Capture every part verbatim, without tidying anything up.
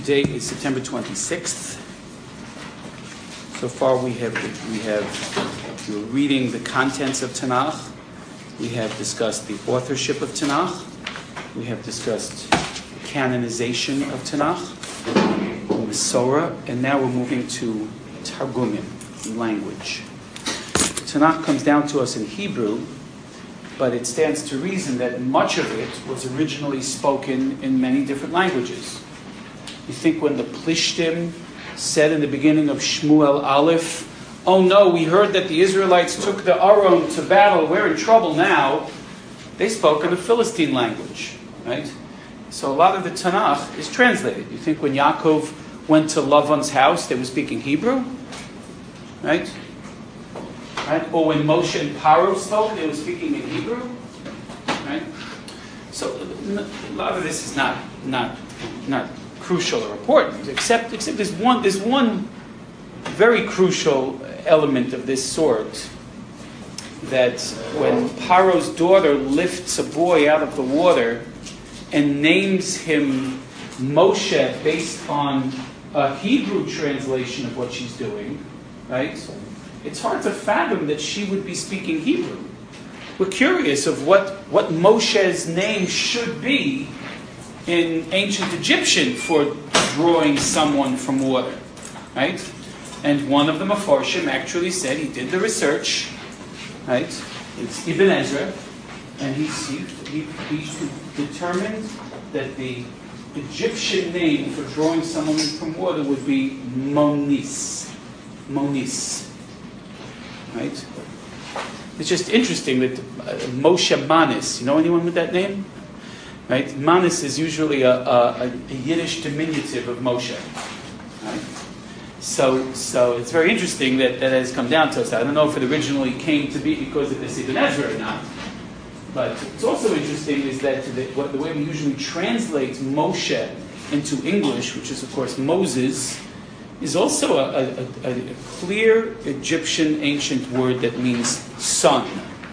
Today is September twenty-sixth. So far we have we have we're reading the contents of Tanakh. We have discussed the authorship of Tanakh. We have discussed the canonization of Tanakh, Masorah, and now we're moving to Targumim, language. Tanakh comes down to us in Hebrew, but it stands to reason that much of it was originally spoken in many different languages. You think when the Plishtim said in the beginning of Shmuel Aleph, oh no, we heard that the Israelites took the Aron to battle, we're in trouble now. They spoke in the Philistine language, right? So a lot of the Tanakh is translated. You think when Yaakov went to Lavan's house, they were speaking Hebrew, right? Right? Or when Moshe and Paro spoke, they were speaking in Hebrew, right? So a lot of this is not not not crucial or important, except except there's one there's one very crucial element of this sort, that when Paro's daughter lifts a boy out of the water and names him Moshe based on a Hebrew translation of what she's doing, right? It's hard to fathom that she would be speaking Hebrew. We're curious of what, what Moshe's name should be in ancient Egyptian for drawing someone from water, right? And one of the Mefarshim actually said, he did the research, right? It's Ibn Ezra, and he, he, he determined that the Egyptian name for drawing someone from water would be Monis. Monis. Right? It's just interesting that uh, Moshe Manis, you know anyone with that name? Right? Manis is usually a, a, a Yiddish diminutive of Moshe. Right? So, so it's very interesting that that has come down to us. I don't know if it originally came to be because of this Ibn Ezra or not. But it's also interesting is that the, what, the way we usually translate Moshe into English, which is of course Moses, is also a, a, a, a clear Egyptian ancient word that means son.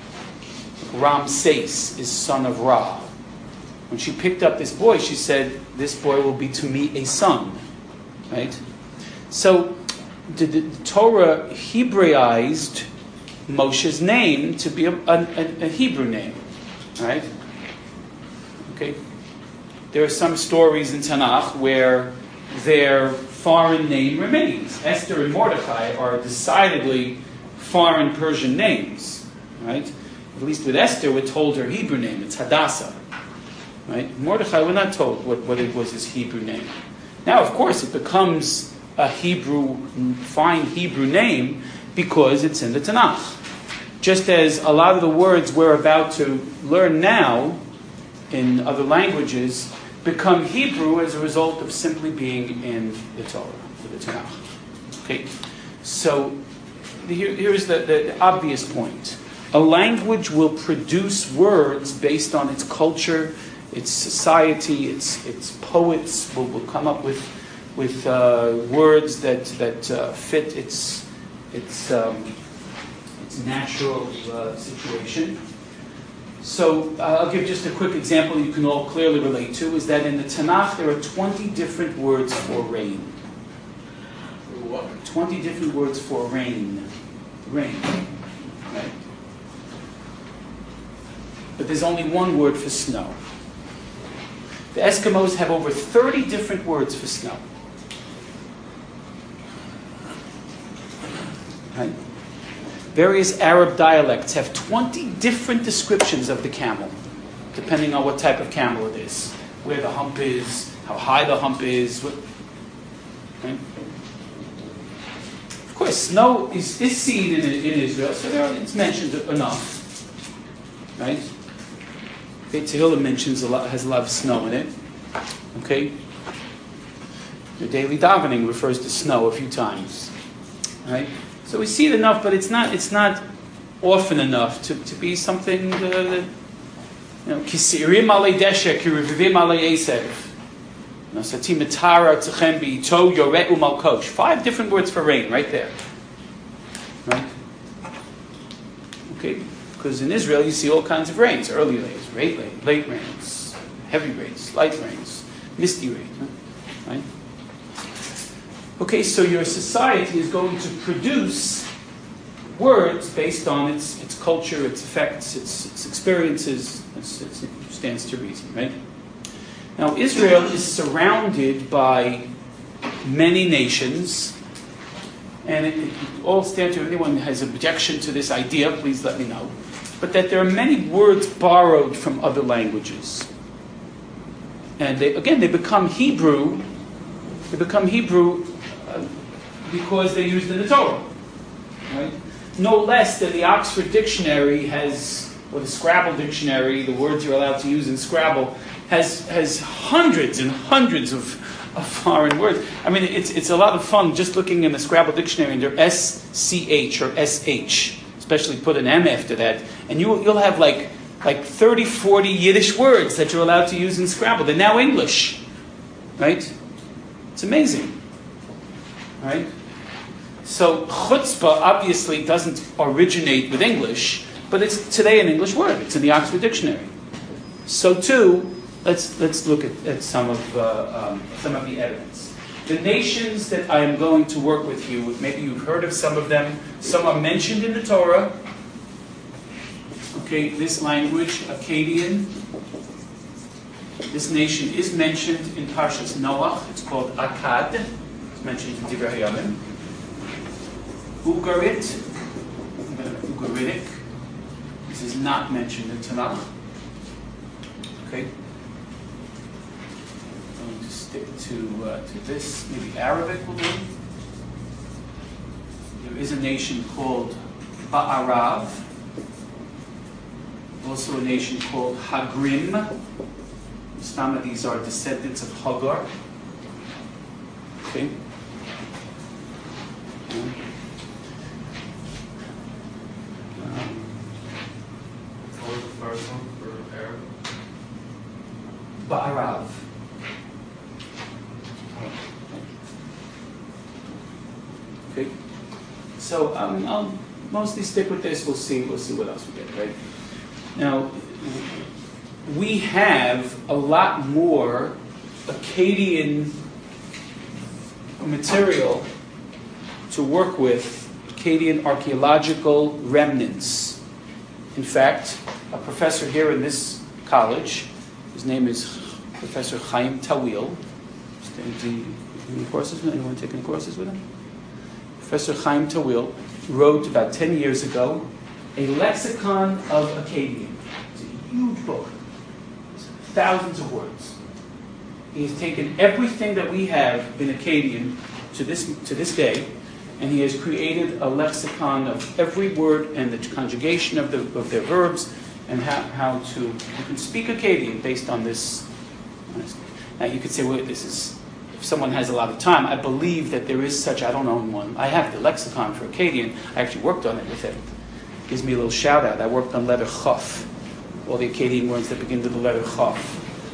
Ramses is son of Ra. When she picked up this boy, she said, this boy will be to me a son. Right? So the, the Torah Hebraized Moshe's name to be a, a, a Hebrew name. Right? Okay? There are some stories in Tanakh where their foreign name remains. Esther and Mordecai are decidedly foreign Persian names, right? At least with Esther, we're told her Hebrew name. It's Hadassah, right? Mordecai, we're not told what, what it was his Hebrew name. Now, of course, it becomes a Hebrew, fine Hebrew name because it's in the Tanakh. Just as a lot of the words we're about to learn now in other languages become Hebrew as a result of simply being in the Torah, the Tanakh. Okay, so here, here's the, the obvious point. A language will produce words based on its culture, its society, its its poets will, will come up with with uh, words that that uh, fit its its um, its natural uh, situation. So uh, I'll give just a quick example you can all clearly relate to, is that in the Tanakh there are twenty different words for rain. What? twenty different words for rain. Rain. Right? But there's only one word for snow. The Eskimos have over thirty different words for snow. Right? Various Arab dialects have twenty different descriptions of the camel, depending on what type of camel it is, where the hump is, how high the hump is. What, right? Of course, snow is, is seen in, in Israel, so there are, it's mentioned enough. Right? Okay, Tehillah mentions a lot, has a lot of snow in it. Okay? Your daily davening refers to snow a few times. Right? So we see it enough, but it's not it's not often enough to, to be something uh, that, you know, kisirim alei deshe, kirivivim alei esev. Satim etara tzechem bi'ito yoreh u'malkosh. Five different words for rain, right there. Right? Okay? Because in Israel you see all kinds of rains. Early rains, late, late, late rains, heavy rains, light rains, misty rains. Right? Okay, so your society is going to produce words based on its, its culture, its effects, its, its experiences. It's, it's, it stands to reason, right? Now, Israel is surrounded by many nations, and it, it all stands to, if anyone has objection to this idea, please let me know, but that there are many words borrowed from other languages. And they, again, they become Hebrew, they become Hebrew uh, because they're used in the Torah, right? No less than the Oxford Dictionary has, or the Scrabble Dictionary, the words you're allowed to use in Scrabble, has has hundreds and hundreds of, of foreign words. I mean, it's it's a lot of fun just looking in the Scrabble Dictionary and they're S C H or S H, especially put an M after that, and you, you'll have like like thirty, forty Yiddish words that you're allowed to use in Scrabble. They're now English, right? It's amazing, right? So chutzpah obviously doesn't originate with English, but it's today an English word. It's in the Oxford Dictionary. So too, let's let's look at, at some of uh, um, some of the evidence. The nations that I am going to work with you, maybe you've heard of some of them. Some are mentioned in the Torah. Okay, this language, Akkadian. This nation is mentioned in Parshas Noach. It's called Akkad. It's mentioned in Divrei Hayamim. Ugarit, Ugaritic. This is not mentioned in Tanakh. Okay. I'm going to stick to uh, to this. Maybe Arabic will do. There is a nation called Ba'arav. Also a nation called Hagrim. Some of these are descendants of Hagar. Okay. First one for Arab. Ba'arav. Okay. So um, I'll mostly stick with this. We'll see. We'll see what else we get. Right. Now, we have a lot more Akkadian material to work with, Akkadian archaeological remnants. In fact, a professor here in this college, his name is Professor Chaim Tawil. Any courses with him? Anyone take any courses with him? Professor Chaim Tawil wrote about ten years ago a lexicon of Akkadian. It's a huge book. It's thousands of words. He has taken everything that we have in Akkadian to this to this day, and he has created a lexicon of every word and the conjugation of the of their verbs, and how, how to you can speak Akkadian based on this. Now you could say, well, this is if someone has a lot of time. I believe that there is such. I don't own one. I have the lexicon for Akkadian. I actually worked on it with him. Gives me a little shout out. I worked on letter Chaf, all the Akkadian words that begin with the letter Chaf.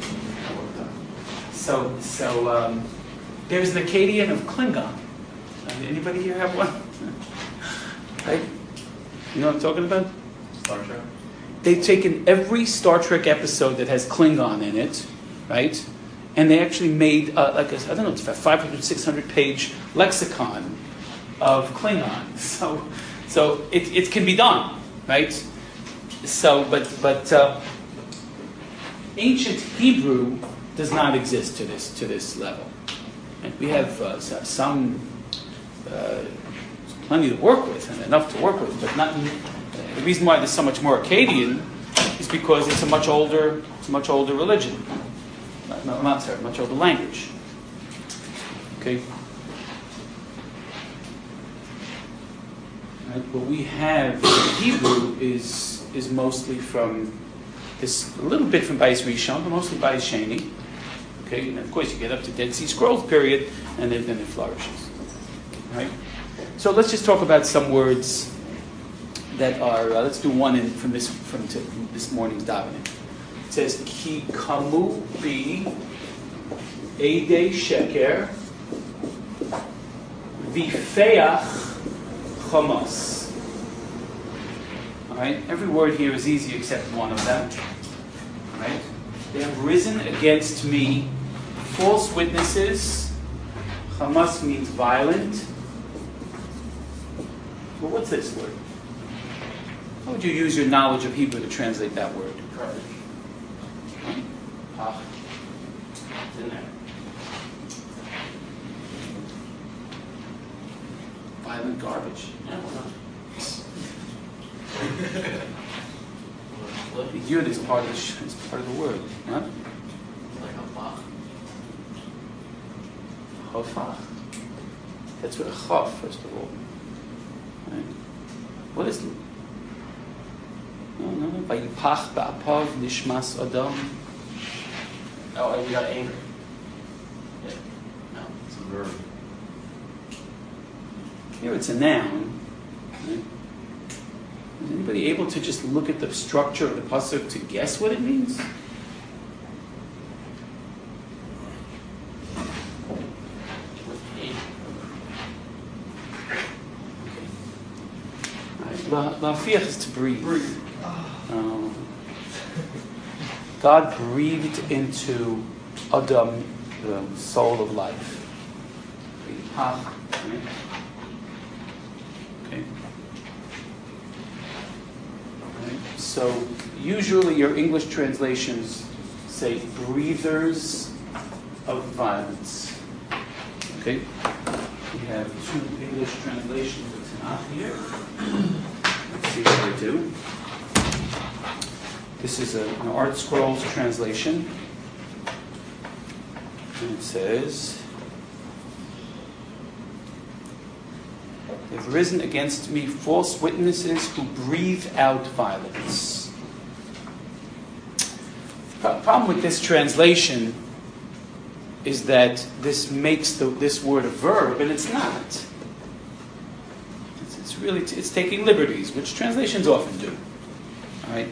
So, so um, there's an Akkadian of Klingon. Anybody here have one? Right? You know what I'm talking about? Star Trek. They've taken every Star Trek episode that has Klingon in it, right? And they actually made, uh, like, a, I don't know, it's about five hundred, six hundred page lexicon of Klingon. So, so it, it can be done, right? So, but, but uh, ancient Hebrew does not exist to this to this level. And we have uh, some uh, plenty to work with and enough to work with, but not. The reason why there's so much more Akkadian is because it's a much older, it's a much older religion. Not, not, not sorry, much older language. Okay. Right, what we have in Hebrew is is mostly from this, a little bit from Bayis Rishon, but mostly Bayis Sheni. Okay, and of course you get up to Dead Sea Scrolls period, and then, then it flourishes. Right. So let's just talk about some words that are. Uh, let's do one in, from this from, t- from this morning's davening. It says Ki kamu bi Eidei Sheker Vifeach Chamas. All right. Every word here is easy except one of them. All right. They have risen against me false witnesses, Hamas means violent. Well, what's this word? How would you use your knowledge of Hebrew to translate that word? Garbage. Ah. It's in there. Violent garbage. Yeah, why not? The yud is part of the, sh- is part of the word. Huh? Like a bach. Chofach. That's what a chof, first of all. Right. What is... No, no, no. Vayipach ba'apav nishmas adam. Oh, and we got angry. Yeah. No, it's a verb. Here it's a noun. Right? Is anybody able to just look at the structure of the pasuk to guess what it means? With hate. Right. La, lafiach is to breathe. Breathe. Um, God breathed into Adam the soul of life. Right? Okay. Right. So usually your English translations say breathers of violence. Okay? We have two English translations of Tanakh here. Let's see what they do. This is a, an Art Scrolls translation. And it says, "They've risen against me false witnesses who breathe out violence." The problem with this translation is that this makes the, this word a verb, and it's not. It's, it's really it's taking liberties, which translations often do. All right.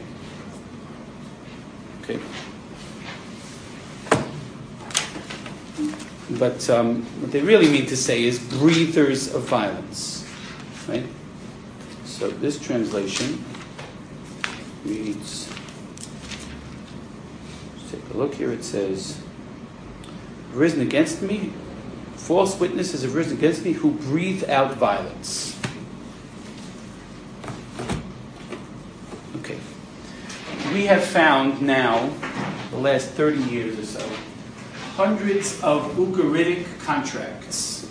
Okay. But um, what they really mean to say is breathers of violence. Right? So this translation reads, let's take a look here, it says, "Risen against me, false witnesses have risen against me who breathe out violence." Okay. We have found now, the last thirty years or so, hundreds of Ugaritic contracts.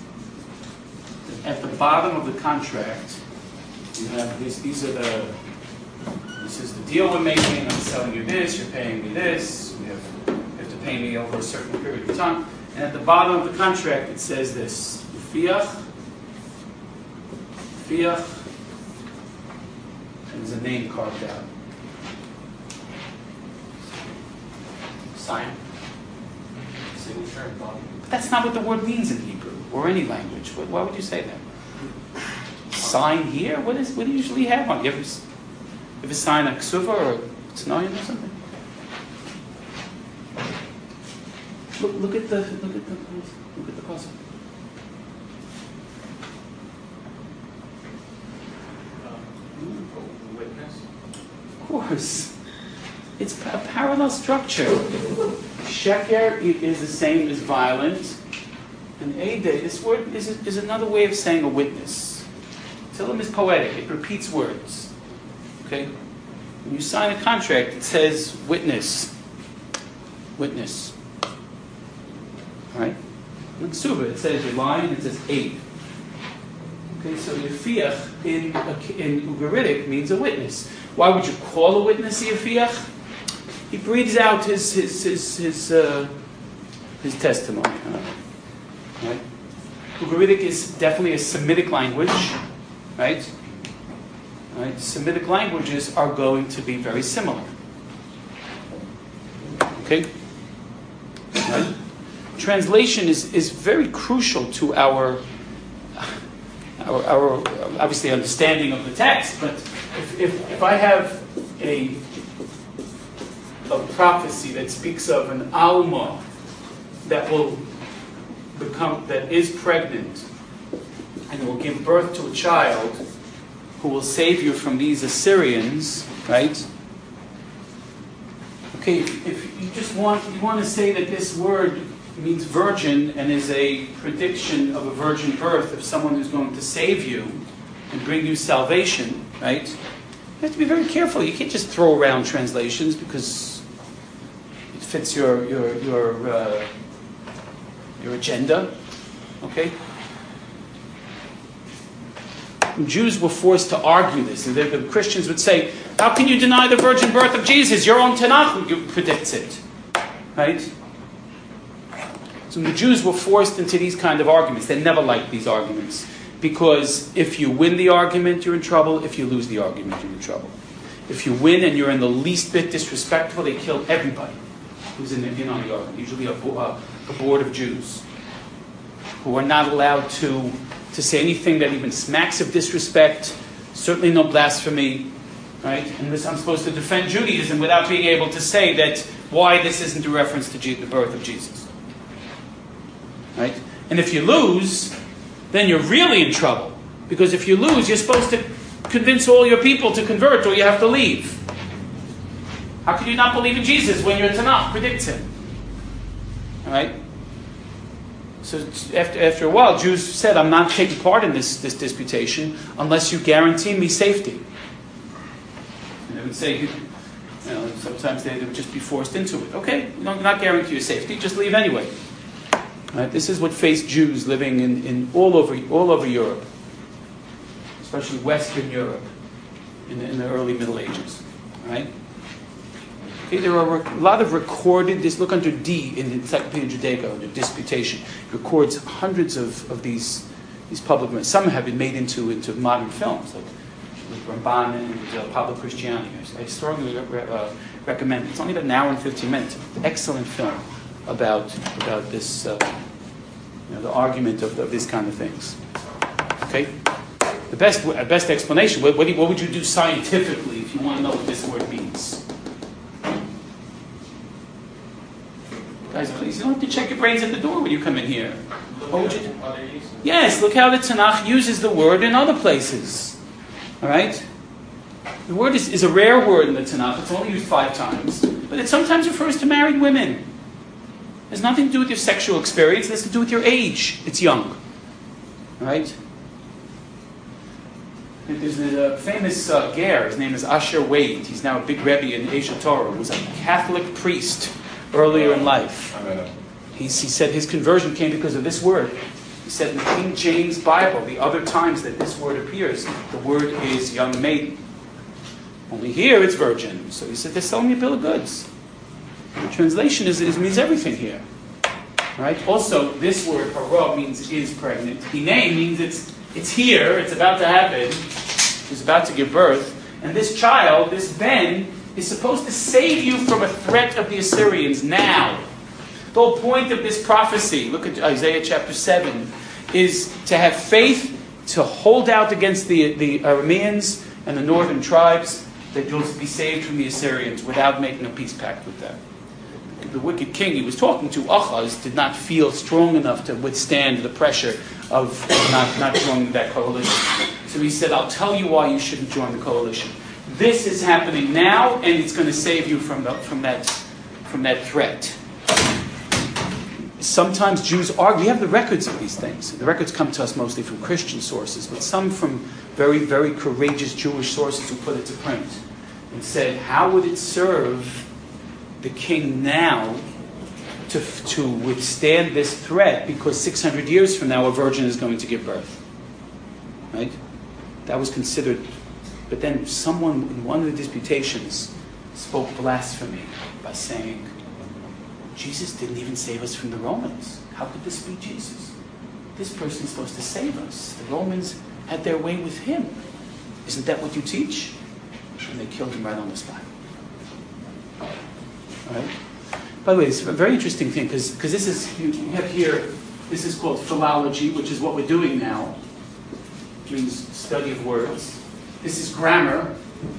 At the bottom of the contract, you have this, these are the, this is the deal we're making, I'm selling you this, you're paying me this, you have, you have to pay me over a certain period of time. And at the bottom of the contract it says this, Fiach, Fiach, and there's a name carved out. Sign. Signature and body. But that's not what the word means in Hebrew, or any language. Why would you say that? Sign here? What is? What do you usually have on? You ever, you ever sign a ksuva or a tznayin or something? Look, look at the, look at the, look at the puzzle. Witness. Of course, it's a parallel structure. Sheker is the same as violent, and Eideh, this word is, is another way of saying a witness. Tillim is poetic; it repeats words. Okay, when you sign a contract, it says witness, witness. All right, in Ksuba it says you're lying. It says aid. Okay, so Yefiach in in Ugaritic means a witness. Why would you call a witness a Yefiach? He breathes out his his his his, uh, his testimony. Right? Ugaritic is definitely a Semitic language, right? Right? Semitic languages are going to be very similar. Okay. Right? Translation is, is very crucial to our, our our obviously understanding of the text. But if if, if I have a a prophecy that speaks of an Alma that will become, that is pregnant and will give birth to a child who will save you from these Assyrians, right? Okay, if, if you just want, you want to say that this word means virgin and is a prediction of a virgin birth of someone who's going to save you and bring you salvation, right? You have to be very careful. You can't just throw around translations because it fits your your your uh, your agenda, okay? Jews were forced to argue this, and the, the Christians would say, "How can you deny the virgin birth of Jesus? Your own Tanakh predicts it, right?" So the Jews were forced into these kind of arguments. They never liked these arguments. Because if you win the argument, you're in trouble. If you lose the argument, you're in trouble. If you win and you're in the least bit disrespectful, they kill everybody who's in, in on the argument. Usually a, a, a board of Jews who are not allowed to, to say anything that even smacks of disrespect, certainly no blasphemy, right? And this, I'm supposed to defend Judaism without being able to say that why this isn't a reference to Je- the birth of Jesus. Right? And if you lose, then you're really in trouble. Because if you lose, you're supposed to convince all your people to convert or you have to leave. How can you not believe in Jesus when your Tanakh predicts him? All right? So after, after a while, Jews said, I'm not taking part in this, this disputation unless you guarantee me safety. And they would say, you know, sometimes they, they would just be forced into it. Okay, we don't not guarantee your safety, just leave anyway. Right? This is what faced Jews living in, in all over all over Europe, especially Western Europe, in the, in the early Middle Ages. Right? Okay, there are a lot of recorded. Just look under D in the Encyclopedia Judaica, under disputation. It records hundreds of, of these these public. Some have been made into into modern films, like with Ramban and uh, Pablo Cristiani. I strongly re- uh, recommend it. It's only about an hour and fifteen minutes. Excellent film about about this, uh, you know, the argument of, of these kind of things. Okay, the best uh, best explanation. What, what, do you, what would you do scientifically if you want to know what this word means? Guys, please, you don't have to check your brains at the door when you come in here. What would you do? Yes, look how the Tanakh uses the word in other places. All right. The word is, is a rare word in the Tanakh. It's only used five times, but it sometimes refers to married women. It has nothing to do with your sexual experience. It has to do with your age. It's young. All right? There's a famous uh, ger. His name is Asher Wade. He's now a big rebbe in Asia Torah. He was a Catholic priest earlier in life. He's, he said his conversion came because of this word. He said in the King James Bible, the other times that this word appears, the word is young maiden. Only here it's virgin. So he said they're selling me a bill of goods. The translation is, is means everything here. Right? Also, this word hara means is pregnant. Hinei means it's it's here, it's about to happen. It's about to give birth. And this child, this Ben, is supposed to save you from a threat of the Assyrians now. The whole point of this prophecy, look at Isaiah chapter seven, is to have faith, to hold out against the, the Arameans and the northern tribes, that you'll be saved from the Assyrians without making a peace pact with them. The wicked king he was talking to, Achaz, did not feel strong enough to withstand the pressure of not, not joining that coalition. So he said, I'll tell you why you shouldn't join the coalition. This is happening now, and it's going to save you from, the, from, that, from that threat. Sometimes Jews argue. We have the records of these things. The records come to us mostly from Christian sources, but some from very, very courageous Jewish sources who put it to print and said, how would it serve the king now to, to withstand this threat, because six hundred years from now a virgin is going to give birth? Right? That was considered. But then someone in one of the disputations spoke blasphemy by saying, Jesus didn't even save us from the Romans. How could this be Jesus? This person is supposed to save us. The Romans had their way with him. Isn't that what you teach? And they killed him right on the spot. All right? By the way, it's a very interesting thing, because this is, you have here, this is called philology, which is what we're doing now. It means study of words. This is grammar.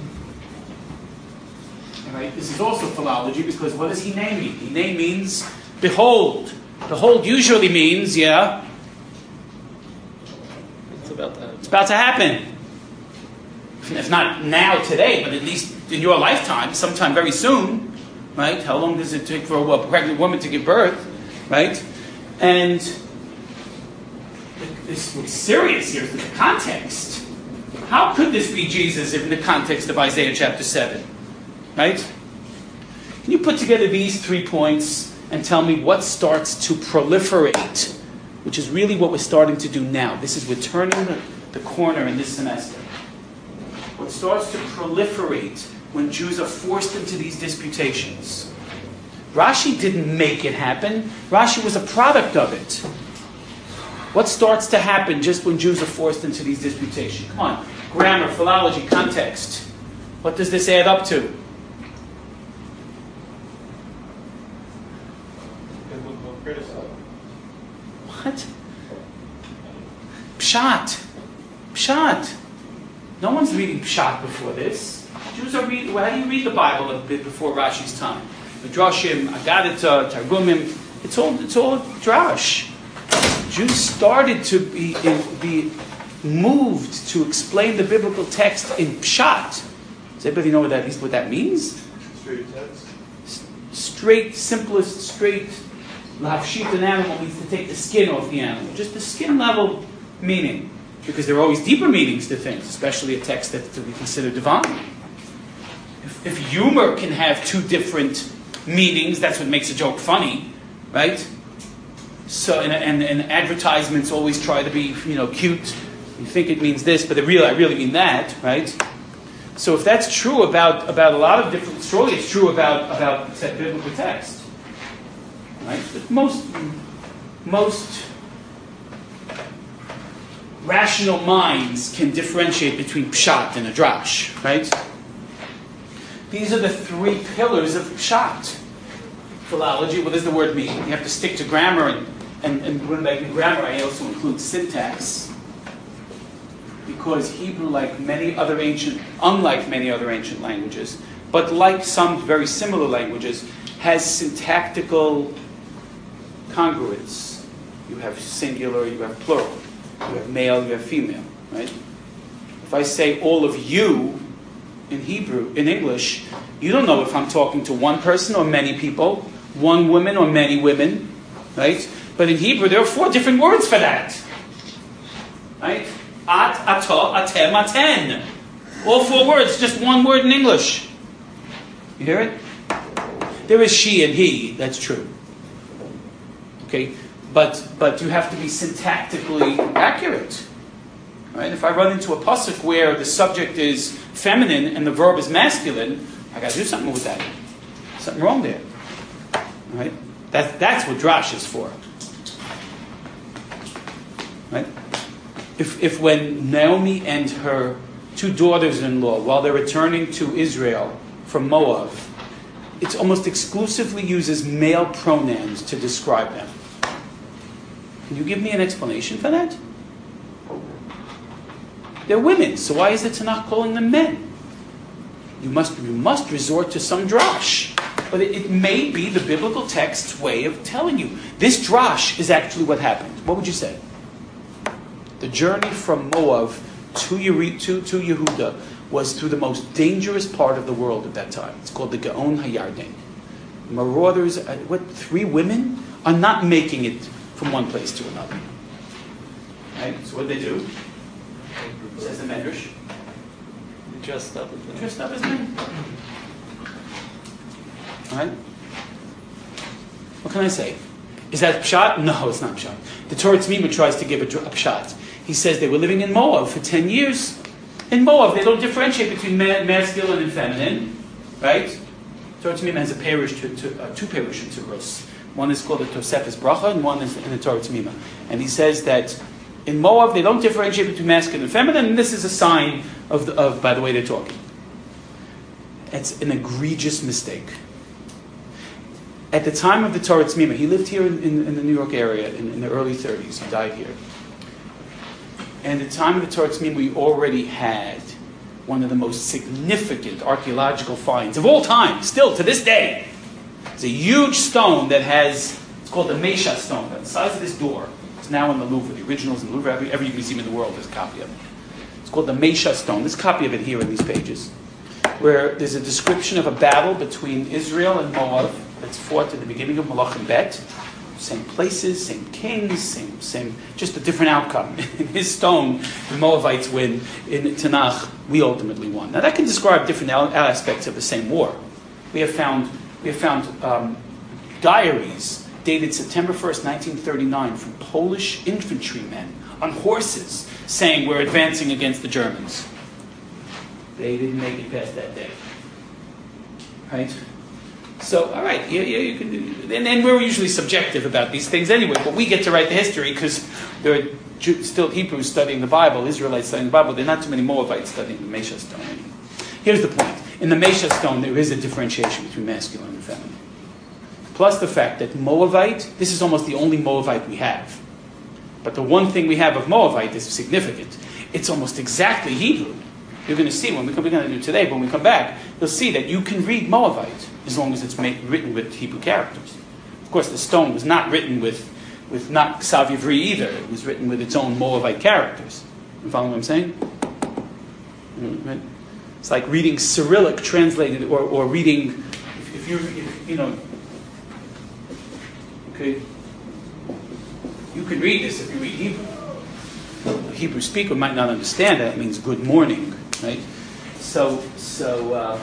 All right? This is also philology, because what does he name mean? He name means behold. Behold usually means, yeah, It's about that. it's about to happen. If not now, today, but at least in your lifetime, sometime very soon. Right? How long does it take for a pregnant woman to give birth? right? And this what's serious here is the context. How could this be Jesus in the context of Isaiah chapter seven? Right? Can you put together these three points and tell me what starts to proliferate, which is really what we're starting to do now. This is, we're turning the, the corner in this semester. What starts to proliferate when Jews are forced into these disputations. Rashi didn't make it happen. Rashi was a product of it. What starts to happen just when Jews are forced into these disputations? Come on. Grammar, philology, context. What does this add up to? Biblical criticism. What? Pshat. Pshat. No one's reading Pshat before this. Jews are reading. Well, how do you read the Bible a bit before Rashi's time? Midrashim, Agadita, Targumim. It's all. It's all drash. Jews started to be be moved to explain the biblical text in Pshat. Does anybody know what that what that means? Straight text. Straight, simplest, straight. Lahafshit an animal means to take the skin off the animal. Just the skin level meaning. Because there are always deeper meanings to things, especially a text that we consider divine. If, if humor can have two different meanings, that's what makes a joke funny, right? So, and, and, and advertisements always try to be, you know, cute. You think it means this, but it really, I really mean that, right? So if that's true about, about a lot of different, surely it's true about, about biblical text. Right? But most, most rational minds can differentiate between pshat and a drash, right? These are the three pillars of pshat. Philology, what does the word mean? You have to stick to grammar, and, and, and when I do grammar, I also include syntax. Because Hebrew, like many other ancient, unlike many other ancient languages, but like some very similar languages, has syntactical congruence. You have singular, you have plural. You have male, you have female, right? If I say all of you in Hebrew, in English, you don't know if I'm talking to one person or many people, one woman or many women, right? But in Hebrew, there are four different words for that, right? At, ato, atem, aten. All four words, just one word in English. You hear it? There is she and he, that's true. Okay? But but you have to be syntactically accurate. Right? If I run into a pasuk where the subject is feminine and the verb is masculine, I got to do something with that. Something wrong there. Right? That, that's what drash is for. Right? If if when Naomi and her two daughters-in-law, while they're returning to Israel from Moab, it almost exclusively uses male pronouns to describe them. Can you give me an explanation for that? They're women, so why is the Tanakh calling them men? You must you must resort to some drash. But it, it may be the biblical text's way of telling you. This drash is actually what happened. What would you say? The journey from Moab to, Yeri, to, to Yehuda was through the most dangerous part of the world at that time. It's called the Gaon HaYarden. Marauders, uh, what, three women are not making it from one place to another. Right? So what did they do? Says the Medrash. They dressed up as men. Dressed up as men. Alright? What can I say? Is that pshat? No, it's not pshat. The Torah Tzmima tries to give a, a pshat. He says they were living in Moab for ten years. In Moab, they don't differentiate between ma- masculine and feminine. Right? Torah Tzmima has a parish to, to, uh, two parishes to Rus. One is called the Tosefes Bracha, and one is in the Torah Tzmima. And he says that in Moab, they don't differentiate between masculine and feminine, and this is a sign of, the, of by the way they're talking. It's an egregious mistake. At the time of the Torah Tzmima, he lived here in, in, in the New York area in, in the early thirties. He died here. And at the time of the Torah Tzmima, we already had one of the most significant archaeological finds of all time, still to this day. It's a huge stone that has, it's called the Mesha stone, the size of this door. It's now in the Louvre. The original is in the Louvre. Every, every museum in the world has a copy of it. It's called the Mesha stone. There's a copy of it here in these pages, where there's a description of a battle between Israel and Moab that's fought at the beginning of Malachim Bet. Same places, same kings, same, same, just a different outcome. In his stone, the Moabites win. In Tanakh, we ultimately won. Now that can describe different aspects of the same war. We have found, we have found um, diaries dated September first, nineteen thirty-nine, from Polish infantrymen on horses saying we're advancing against the Germans. They didn't make it past that day. Right? So, all right, yeah, yeah, you can do, and, and we're usually subjective about these things anyway, but we get to write the history because there are Jew, still Hebrews studying the Bible, Israelites studying the Bible. There are not too many Moabites studying the Mesha stone anymore. Here's the point. In the Mesha stone, there is a differentiation between masculine and feminine. Plus the fact that Moabite, this is almost the only Moabite we have. But the one thing we have of Moabite is significant. It's almost exactly Hebrew. You're going to see when we come, we're going to do it today, but when we come back, you'll see that you can read Moabite as long as it's made, written with Hebrew characters. Of course, the stone was not written with, with not Ksav Ivri either. It was written with its own Moabite characters. You follow what I'm saying? Right? It's like reading Cyrillic translated, or, or reading, if, if you, if, you know, okay, you can read this if you read Hebrew. A Hebrew speaker might not understand that. It means good morning, right? So, so, um,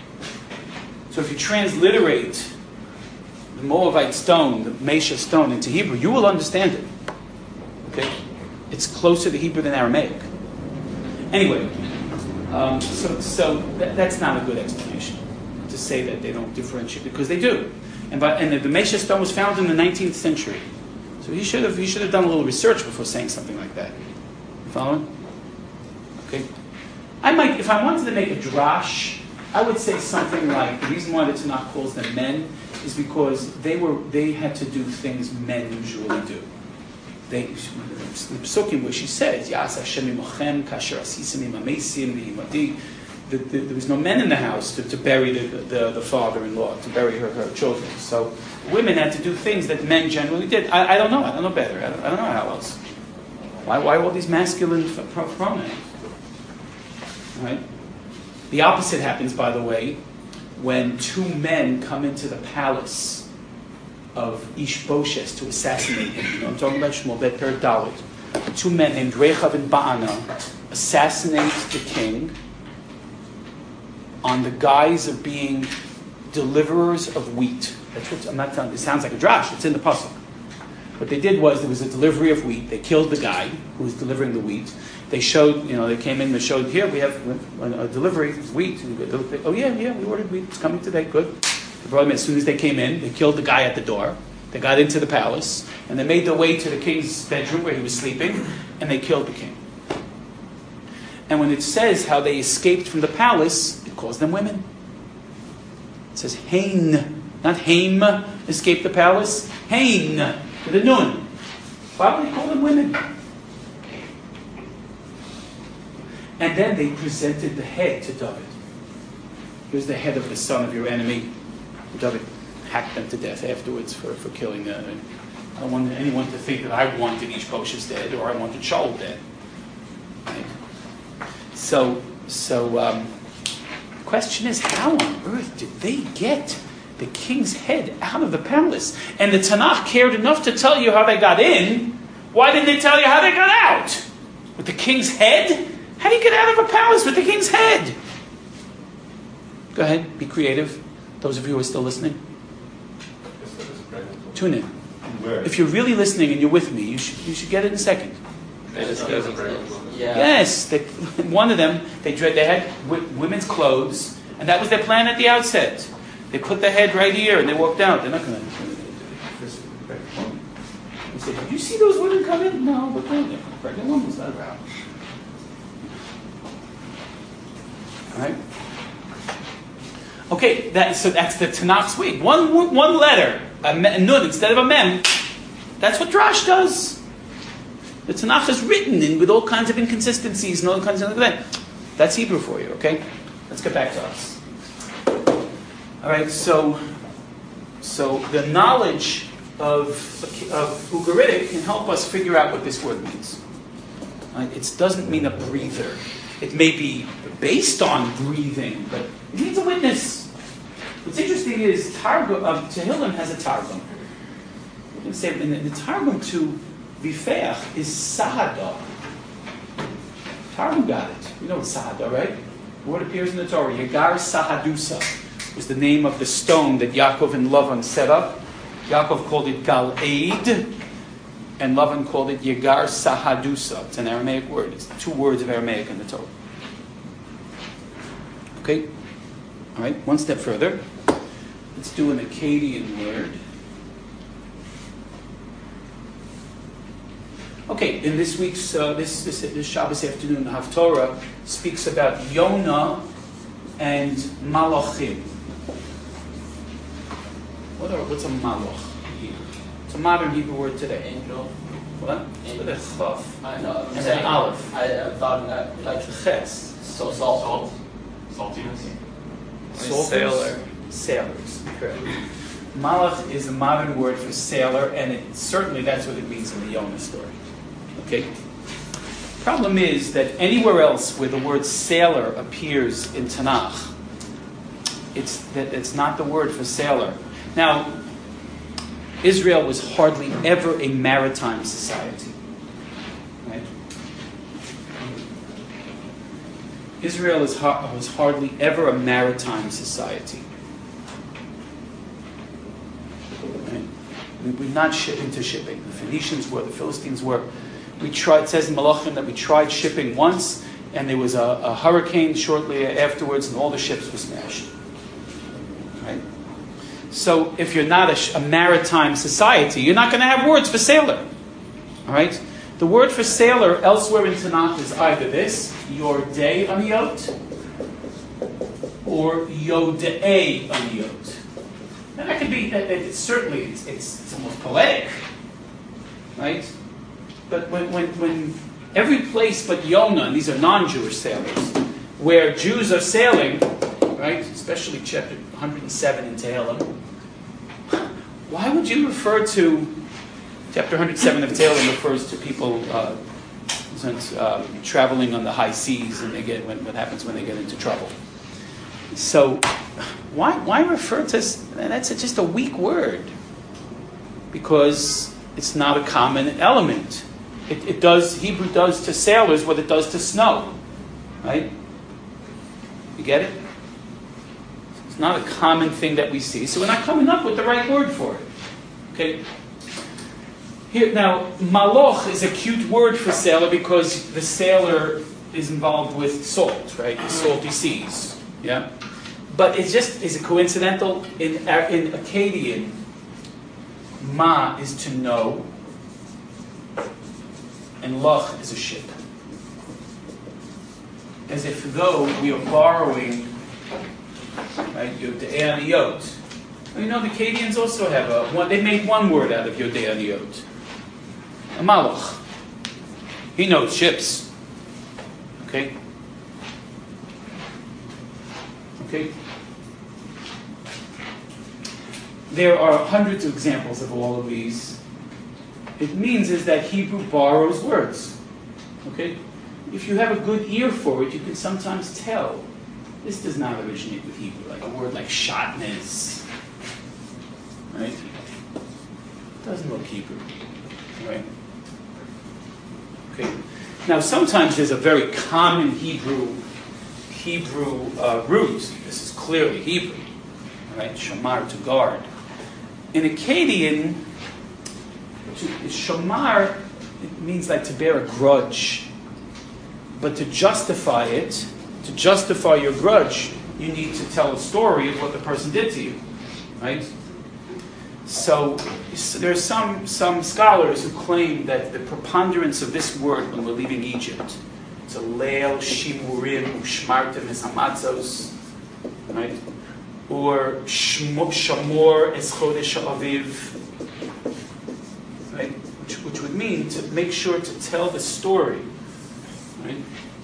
so if you transliterate the Moabite stone, the Mesha stone, into Hebrew, you will understand it. Okay, it's closer to Hebrew than Aramaic. Anyway, um, so so that, that's not a good explanation to say that they don't differentiate, because they do. And by, and the, the Mesha stone was found in the nineteenth century. So he should have he should have done a little research before saying something like that. You following? Okay. I might, if I wanted to make a drash, I would say something like, the reason why the Tanakh calls them men is because they were they had to do things men usually do. They, the Psukim where she says, Yas Hashem imochem kasher asisim imamesim v'imadi. There was no men in the house to, to bury the, the, the father-in-law, to bury her, her children. So women had to do things that men generally did. I, I don't know. I don't know better. I don't, I don't know how else. Why, why all these masculine pronouns? Right? The opposite happens, by the way, when two men come into the palace of Ishboshes to assassinate him. You know, I'm talking about Shmuel Bet Per Dalet. Two men named Rechav and Ba'ana assassinate the king on the guise of being deliverers of wheat. That's what I'm not telling you. It sounds like a drash. It's in the pasuk. What they did was there was a delivery of wheat. They killed the guy who was delivering the wheat. They showed, you know, they came in and showed, here we have a delivery of wheat. Oh yeah, yeah, we ordered wheat. It's coming today. Good. The problem is, as soon as they came in, they killed the guy at the door. They got into the palace and they made their way to the king's bedroom where he was sleeping, and they killed the king. And when it says how they escaped from the palace, it calls them women. It says Hain, not Haim, escaped the palace. Hain, with a nun. Why would they call them women? And then they presented the head to David. Here's the head of the son of your enemy. David hacked them to death afterwards for, for killing them. I don't want anyone to think that I wanted Ishbosheth dead or I wanted Shaul dead. Right? So, so um, the question is, how on earth did they get the king's head out of the palace? And the Tanakh cared enough to tell you how they got in. Why didn't they tell you how they got out? With the king's head? How do you get out of a palace with the king's head? Go ahead, be creative. Those of you who are still listening. Tune in. Where? If you're really listening and you're with me, you should, you should get it in a second. Yeah. Yes, they, one of them, they, they had w- women's clothes, and that was their plan at the outset. They put the head right here, and they walked out. They're not going to... They said, did you see those women come in? No, but they're pregnant woman's not around. All right? Okay, that, so that's the Tanakh's way. One, one letter, a, me, a nun instead of a mem, that's what Drash does. The Tanakh is written in with all kinds of inconsistencies and all kinds of that. That's Hebrew for you, okay? Let's get back to us. All right, so so the knowledge of, of Ugaritic can help us figure out what this word means. Right? It doesn't mean a breather. It may be based on breathing, but it needs a witness. What's interesting is Targum, uh, Tehillim has a Targum. I'm going to say, in the, the Targum to Vifeach is Sahada. Targum got it. You know what Sahada, right? The word appears in the Torah. Yagar Sahadusa was the name of the stone that Yaakov and Lavan set up. Yaakov called it Gal Eid, and Lavan called it Yagar Sahadusa. It's an Aramaic word. It's two words of Aramaic in the Torah. Okay? All right, one step further. Let's do an Akkadian word. Okay, in this week's, uh, this, this, this Shabbos afternoon, Haftorah speaks about Yonah and Malachim. What are, what's a Malach? It's a modern Hebrew word today. Angel. What? Angel. With a chaf. I know. I'm And an saying, aleph. I, I thought that like Ches. so salt. Salt. Saltiness. Salters. Sailor. Sailors. Correct. Malach is a modern word for sailor, and it, certainly that's what it means in the Yonah story. Okay? Problem is that anywhere else where the word sailor appears in Tanakh, it's that it's not the word for sailor. Now, Israel was hardly ever a maritime society. Right? Israel is ha- was hardly ever a maritime society. Right? We were not ship- into shipping. The Phoenicians were, the Philistines were. We tried. It says in Malachim that we tried shipping once, and there was a, a hurricane shortly afterwards, and all the ships were smashed. Right? So, if you're not a, sh- a maritime society, you're not going to have words for sailor. All right? The word for sailor elsewhere in Tanakh is either this, Yordei Aniyot, or Yodei Aniyot. And that could be, it, it, certainly, it's, it's, it's almost poetic. Right? But when, when, when every place but Yonah, and these are non-Jewish sailors, where Jews are sailing, right, especially chapter one hundred seven in Tehillim, why would you refer to, chapter one hundred seven of Tehillim refers to people uh, uh, traveling on the high seas, and they get when, what happens when they get into trouble. So, why why refer to, that's just a weak word, because it's not a common element. It, it does, Hebrew does to sailors what it does to snow, right? You get it? It's not a common thing that we see, so we're not coming up with the right word for it. Okay? Here now, maloch is a cute word for sailor because the sailor is involved with salt, right? The salty seas, yeah. But it just is a coincidental in in Akkadian. Ma is to know, and loch is a ship. As if though we are borrowing, right, Yodei Aniyot. You know, the Akkadians also have a one. They made one word out of Yodei Aniyot. A malach. He knows ships. Okay. Okay. There are hundreds of examples of all of these. It means is that Hebrew borrows words. Okay? If you have a good ear for it, you can sometimes tell. This does not originate with Hebrew, like a word like shatnez. Right? It doesn't look Hebrew. Right? Okay. Now sometimes there's a very common Hebrew Hebrew uh, root. This is clearly Hebrew. Right? Shamar, to guard. In Akkadian, to, shamar, it means like to bear a grudge. But to justify it, to justify your grudge, you need to tell a story of what the person did to you. Right? So, so there are some, some scholars who claim that the preponderance of this word when we're leaving Egypt, it's a leil, shimurim, ushmartem, es hamatzos, right? Or shamor es chodesh aviv, right? Which, which would mean to make sure to tell the story, right?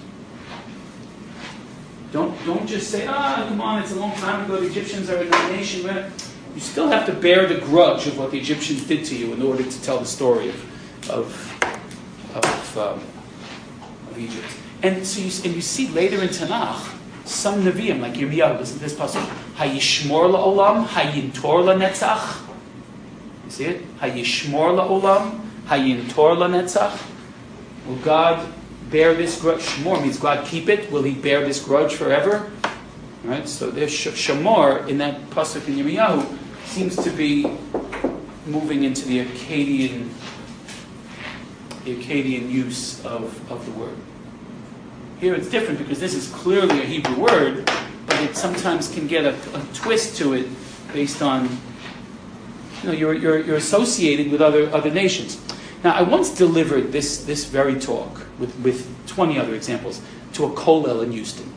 Don't don't just say, ah, come on, it's a long time ago. The Egyptians are a nation. You still have to bear the grudge of what the Egyptians did to you in order to tell the story of of of, um, of Egypt. And so you and you see later in Tanakh. Some Nevi'im, like Yirmiyahu, listen to this passage. Hayishmor la'olam, hayintor la'netzach. You see it? Hayishmor la'olam, hayintor lanetzach. Will God bear this grudge? Shmor means God keep it. Will He bear this grudge forever? All right. So there's sh- shamor in that pasuk in Yirmiyahu seems to be moving into the Akkadian, the Akkadian use of, of the word. Here it's different because this is clearly a Hebrew word, but it sometimes can get a, a twist to it based on, you know, you're, you're, you're associated with other, other nations. Now, I once delivered this, this very talk with, with twenty other examples to a kollel in Houston.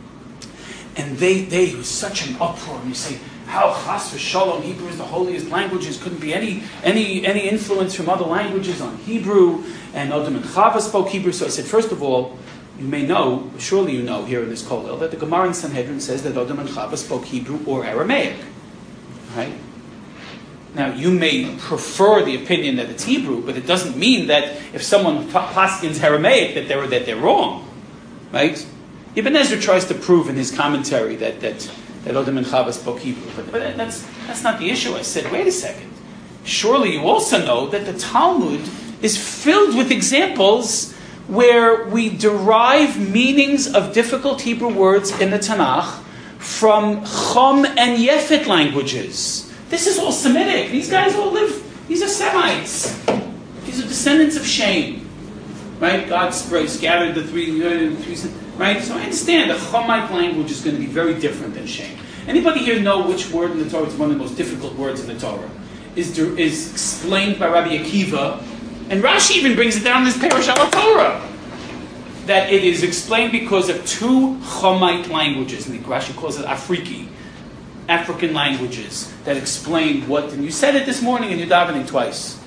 And they, they, it was such an uproar. And you say, how chas v'shalom, Hebrew is the holiest languages. Couldn't be any, any, any influence from other languages on Hebrew. And Adam and Chava spoke Hebrew. So I said, first of all, you may know, surely you know here in this kollel, that the Gemara in Sanhedrin says that Adam and Chava spoke Hebrew or Aramaic. Right? Now, you may prefer the opinion that it's Hebrew, but it doesn't mean that if someone paskins Aramaic that they're, that they're wrong. Right? Ibn Ezra tries to prove in his commentary that that, that Adam and Chava spoke Hebrew. But, but that's, that's not the issue. I said, wait a second. Surely you also know that the Talmud is filled with examples where we derive meanings of difficult Hebrew words in the Tanakh from Chum and Yefet languages. This is all Semitic. These guys all live, these are Semites. These are descendants of Shem. Right? God scattered the three, uh, three, right? So I understand the Chumite language is going to be very different than Shem. Anybody here know which word in the Torah is one of the most difficult words in the Torah? Is, is explained by Rabbi Akiva, and Rashi even brings it down in this Perush al Torah, that it is explained because of two Chumite languages, and Rashi calls it Afriki, African languages, that explain what, and you said it this morning in your davening twice.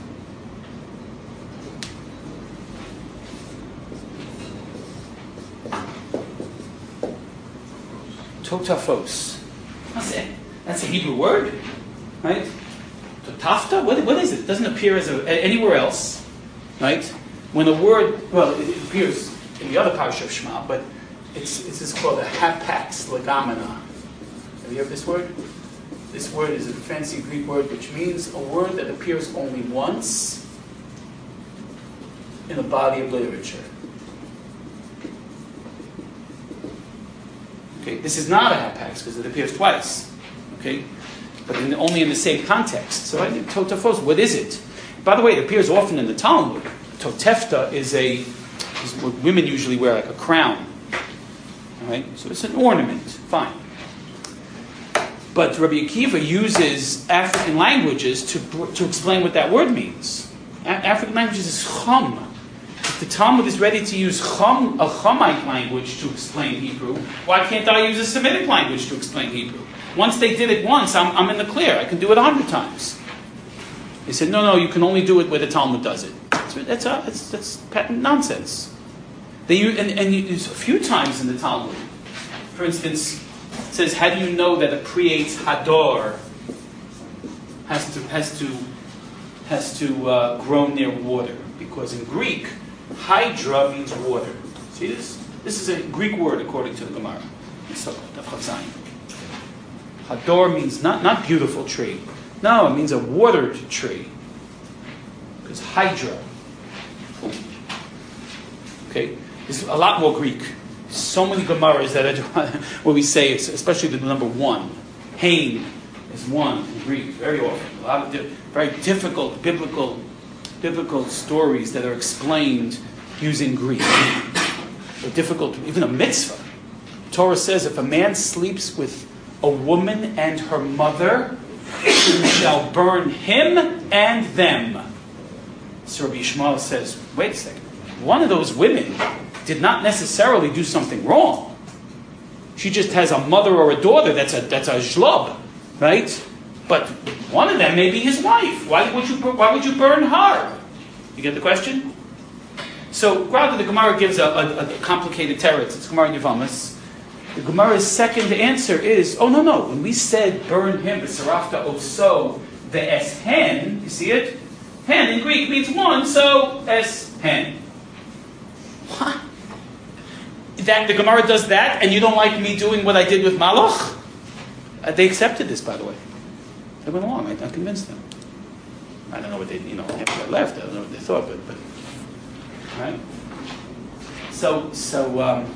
Totafos. That's it. That's a Hebrew word, right? Totafta? What, what is it? It doesn't appear as a, anywhere else, right? When a word, well, it, it appears in the other parsha of Shema, but it's, it's just called a hapax legamina. Have you heard this word? This word is a fancy Greek word which means a word that appears only once in a body of literature. Okay, this is not a hapax because it appears twice. Okay, but in, only in the same context. So I think totafos. What is it? By the way, it appears often in the Talmud. Totefta is a is what women usually wear, like a crown. All right, so it's an ornament. Fine. But Rabbi Akiva uses African languages to to explain what that word means. A- African languages is chum. If the Talmud is ready to use chum, a Chumite language to explain Hebrew, why can't I use a Semitic language to explain Hebrew? Once they did it once, I'm, I'm in the clear. I can do it a hundred times. They said, no, no, you can only do it where the Talmud does it. That's that's, uh, that's, that's patent nonsense. They use, and, and you use a few times in the Talmud. For instance, it says, how do you know that a preates hador has to has to has to uh, grow near water? Because in Greek, hydra means water. See this? This is a Greek word according to the Gemara. Hador means not, not beautiful tree. No, it means a watered tree. Because hydra. Okay? There's a lot more Greek. So many Gemaras that are what we say, especially the number one. Hain is one in Greek, very often. A lot of di- very difficult biblical biblical stories that are explained using Greek. They're difficult, even a mitzvah. Torah says if a man sleeps with a woman and her mother, he shall burn him and them. So Rabbi Yishmael says, wait a second. One of those women did not necessarily do something wrong. She just has a mother or a daughter that's a that's a zhlub, right? But one of them may be his wife. Why would you why would you burn her? You get the question? So rather the Gemara gives a, a, a complicated teretz. It's Gemara in Yevamos. The Gemara's second answer is, oh no no. When we said burn him, the sarafta oso the es hen, you see it? Hen in Greek means one, so es hen. What? That the Gemara does that, and you don't like me doing what I did with Malach? Uh, they accepted this, by the way. They went along. I, I convinced them. I don't know what they, you know, after they left, I don't know what they thought, but, but right? So, so, um,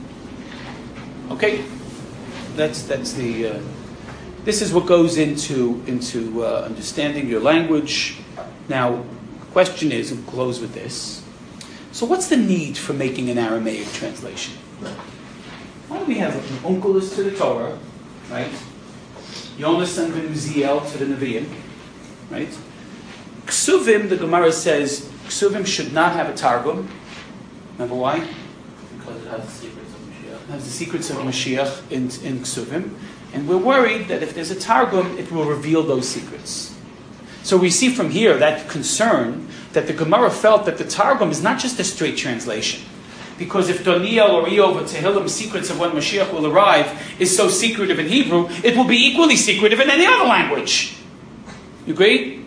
okay, that's that's the. Uh, this is what goes into into uh, understanding your language. Now, the question is, and we'll close with this. So, what's the need for making an Aramaic translation? Why do we have an Onkelos to the Torah, right? Yonasan ben Uziel to the Nevi'im, right? Ksuvim, the Gemara says, Ksuvim should not have a Targum. Remember why? Because it has the secrets of Mashiach. It has the secrets of Mashiach in, in Ksuvim. And we're worried that if there's a Targum, it will reveal those secrets. So we see from here that concern that the Gemara felt that the Targum is not just a straight translation. Because if Daniel or Eov or Tehillim secrets of when Mashiach will arrive is so secretive in Hebrew, it will be equally secretive in any other language. You agree?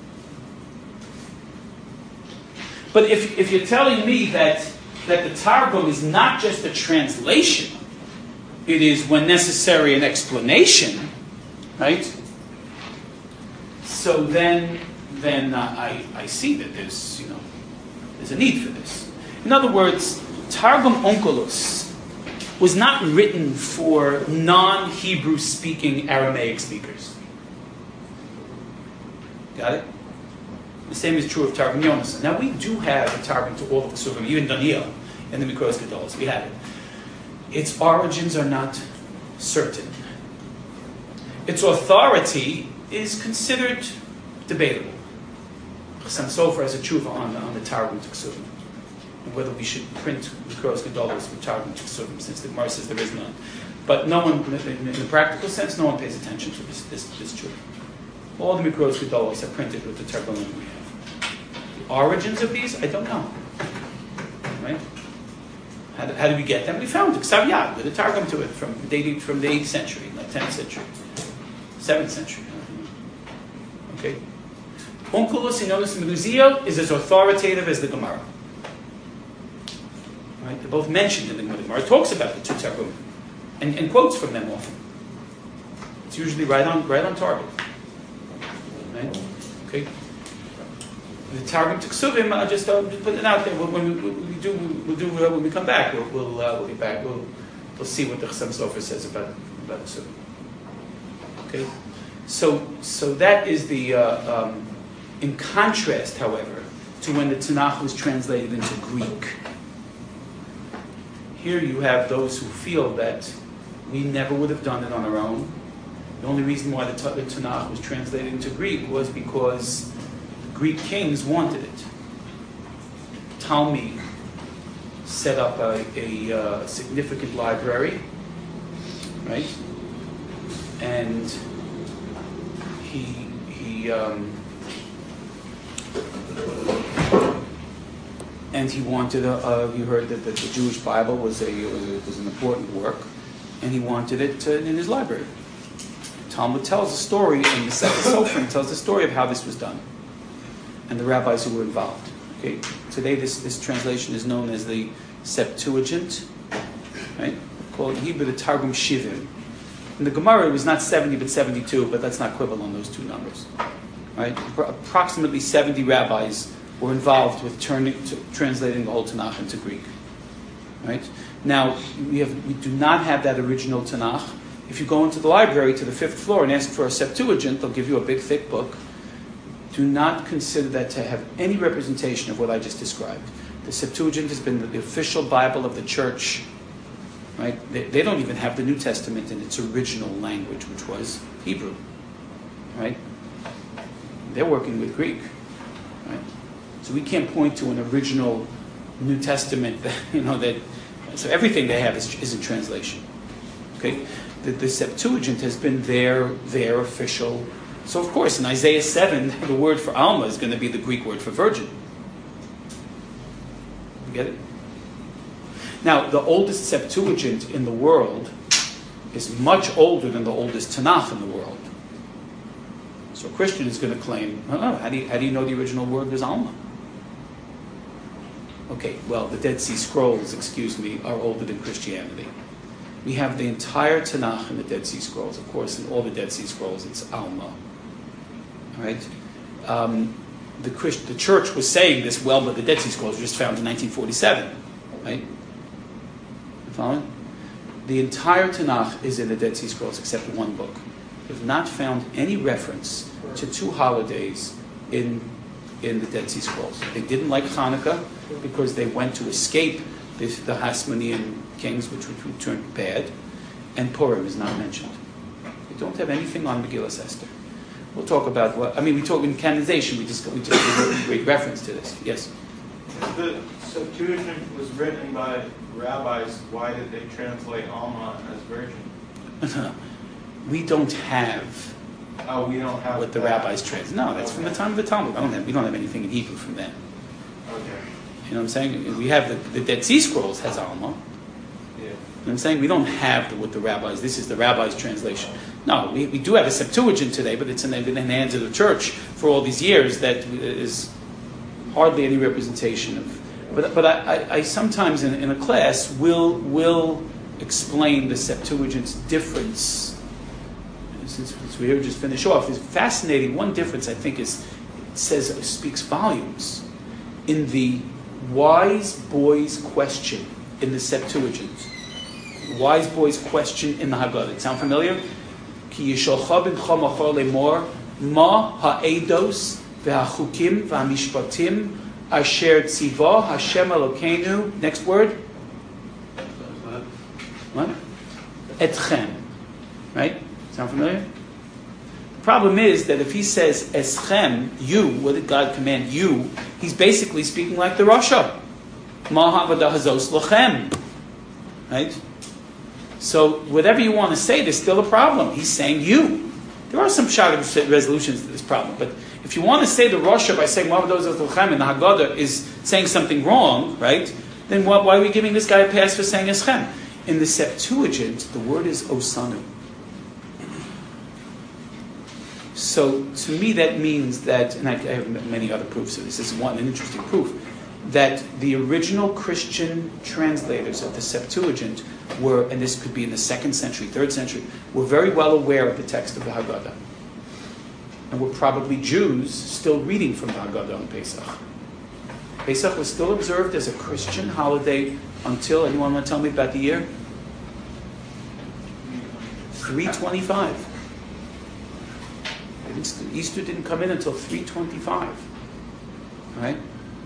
But if, if you're telling me that, that the Targum is not just a translation, it is, when necessary, an explanation, right? So then, then uh, I, I see that there's, you know, there's a need for this. In other words, Targum Onkelos was not written for non-Hebrew speaking Aramaic speakers. Got it? The same is true of Targum Yonasan. Now we do have a Targum to all of Ksuvim, even Daniel and the Mikros Gedolos. We have it. Its origins are not certain. Its authority is considered debatable. Chassam Sofer has a tshuva on, on the Targum to Ksuvim, and whether we should print Mikros Gedolos with Targum to Ksuvim, since the Gemara says there is none. But no one, in, in the practical sense, no one pays attention to this this, this tshuva. All the Mikros Gedolos are printed with the Targum we have. The origins of these, I don't know. Right? How did, how did we get them? We found Ksav Yad with a Targum to it from dating from the eighth century, not tenth century, seventh century. Okay. Onkelos and Yonasan ben Uziel is as authoritative as the Gemara. Right? They're both mentioned in the Gemara. The Gemara talks about the two Targum and, and quotes from them often. It's usually right on right on target. Right? Okay. The Targum to Ksuvim, I'll just, uh, just put it out there. When, when we, we do, we'll do uh, when we come back, we'll we'll, uh, we'll be back. We'll we'll see what the Chassam Sofer says about about Ksuvim. Okay. So so that is the. Uh, um, in contrast, however, to when the Tanakh was translated into Greek. Here you have those who feel that we never would have done it on our own. The only reason why the, the Tanakh was translated into Greek was because Greek kings wanted it. Ptolemy set up a, a uh, significant library, right? And he he um, and he wanted a. Uh, you heard that, that the Jewish Bible was a was, a, was an important work, and he wanted it to, in his library. Talmud tells a story in the Sefer Sofrim tells the story of how this was done, and the rabbis who were involved. Okay, today this, this translation is known as the Septuagint, right? Called in Hebrew the Targum Shivim. In the Gemara it was not seventy but seventy-two, but let's not quibble on those two numbers. Right? Approximately seventy rabbis were involved with turning to translating the whole Tanakh into Greek. Right? Now we have we do not have that original Tanakh. If you go into the library to the fifth floor and ask for a Septuagint, they'll give you a big thick book. Do not consider that to have any representation of what I just described. The Septuagint has been the official Bible of the church. Right? They, they don't even have the New Testament in its original language, which was Hebrew. Right? They're working with Greek. Right? So we can't point to an original New Testament that, you know, that, so everything they have is, is in translation. Okay? The, the Septuagint has been their, their official. So of course, in Isaiah seven, the word for Alma is going to be the Greek word for virgin. You get it? Now, the oldest Septuagint in the world is much older than the oldest Tanakh in the world. So a Christian is going to claim, oh, how do you, how do you know the original word was Alma? Okay, well, the Dead Sea Scrolls, excuse me, are older than Christianity. We have the entire Tanakh in the Dead Sea Scrolls. Of course, in all the Dead Sea Scrolls, it's Alma. All right? um, the Christ, the church was saying this well, but the Dead Sea Scrolls were just found in nineteen forty-seven, right? You following? The entire Tanakh is in the Dead Sea Scrolls except one book. We've not found any reference to two holidays in in the Dead Sea Scrolls. They didn't like Hanukkah because they went to escape the, the Hasmonean kings, which would turn bad, and Purim is not mentioned. We don't have anything on Megillas Esther. We'll talk about what, I mean, we talk in canonization, we just, we just give a great reference to this. Yes? The Septuagint was written by rabbis. Why did they translate Alma as virgin? We don't have Oh, we don't have what the that. rabbis translate. No, that's from the time of the Talmud. I don't have, we don't have anything in Hebrew from them. Okay. You know what I'm saying? We have the, the Dead Sea Scrolls has Alma. Yeah. You know what I'm saying? We don't have the, what the rabbis, this is the rabbi's translation. No, we, we do have a Septuagint today, but it's in, in the hands of the church for all these years that is hardly any representation of. But but I, I, I sometimes in, in a class will will explain the Septuagint's difference. Since, since we here just finish off, it's fascinating. One difference I think is it says it speaks volumes in the wise boy's question in the Septuagint. Wise boy's question in the Haggadah. Sound familiar? Ki yisholcha bincha machor lemor ma ha'edos ve'hachukim ve'hamishpatim asher tziva Hashem Elokeinu. Next word. What? Etchem. Right? Sound familiar? The problem is that if he says eschem, you, what did God command you? He's basically speaking like the Rasha. Ma ha'avada hazos lochem. Right? So whatever you want to say, there's still a problem. He's saying you. There are some short resolutions to this problem, but if you want to say the Rasha by saying ma ha'avada hazos lochem and the Haggadah is saying something wrong, right? Then why, why are we giving this guy a pass for saying eschem? In the Septuagint, the word is osanu. So to me that means that, and I, I have many other proofs of this, this is one, an interesting proof, that the original Christian translators of the Septuagint were, and this could be in the second century, third century, were very well aware of the text of the Haggadah. And were probably Jews still reading from the Haggadah on Pesach. Pesach was still observed as a Christian holiday until, anyone want to tell me about the year? three twenty-five. Easter didn't come in until three twenty-five. All right?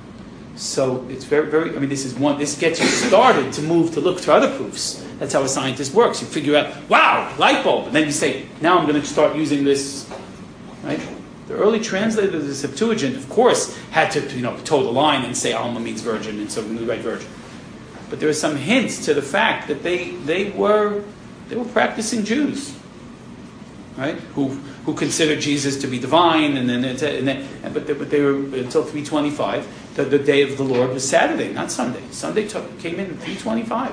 So it's very, very, I mean, this is one, this gets you started to move to look to other proofs. That's how a scientist works. You figure out, wow, light bulb. And then you say, now I'm going to start using this. Right? The early translators of the Septuagint, of course, had to, you know, toe the line and say Alma means virgin, and so we write virgin. But there are some hints to the fact that they, they were, they were practicing Jews. Right? Who who considered Jesus to be divine, and then, and then but, they, but they were until three twenty-five. The, the day of the Lord was Saturday, not Sunday. Sunday took, came in at three twenty-five.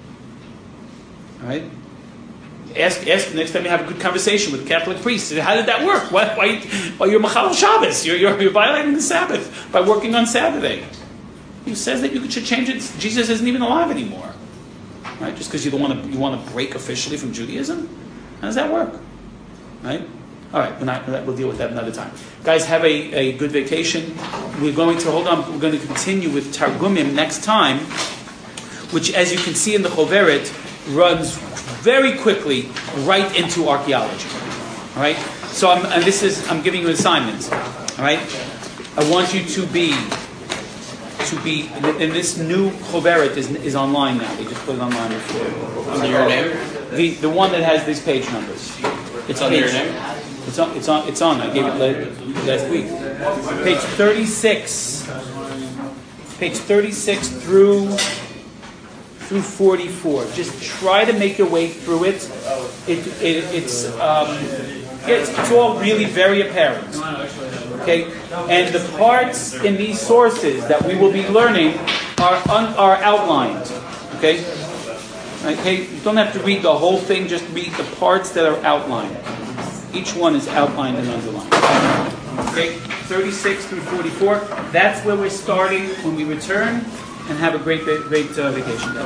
All right. Ask ask next time you have a good conversation with a Catholic priest. How did that work? Why why, why you're Machal Shabbos? You're, you're you're violating the Sabbath by working on Saturday. Who says that you should change it? Jesus isn't even alive anymore. Right? Just because you don't want to you want to break officially from Judaism? How does that work? Right? All right, we're not, we'll deal with that another time. Guys, have a, a good vacation. We're going to, hold on, we're going to continue with Targumim next time, which, as you can see in the Choveret, runs very quickly right into archaeology. All right? So, I'm, and this is, I'm giving you assignments. All right? I want you to be, to be, and this new Choveret is, is online now. They just put it online before. Under your name? The, the one that has these page numbers. It's under your name? It's on. It's on. It's on. I gave it last week. Page thirty-six. Page thirty-six through through forty-four. Just try to make your way through it. It, it it's um, it's it's all really very apparent. Okay, and the parts in these sources that we will be learning are un, are outlined. Okay. Okay, you don't have to read the whole thing, just read the parts that are outlined. Each one is outlined and underlined. Okay, thirty-six through forty-four. That's where we're starting when we return, and have a great, great uh, vacation.